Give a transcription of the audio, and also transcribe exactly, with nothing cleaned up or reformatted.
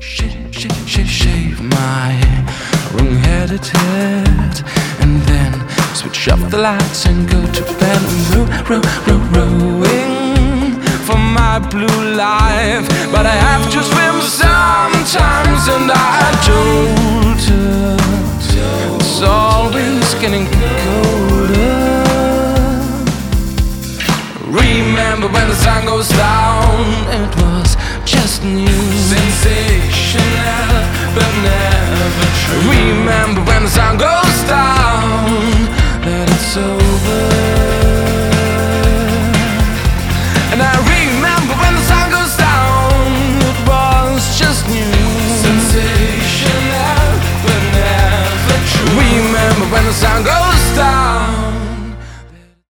Shave, shave, shave, shave my wrong-headed head, and then switch off the lights and go to bed. Row, row, row, rowing for my blue life, but I have to swim sometimes, and I told her it's always getting colder. Remember when the sun goes down.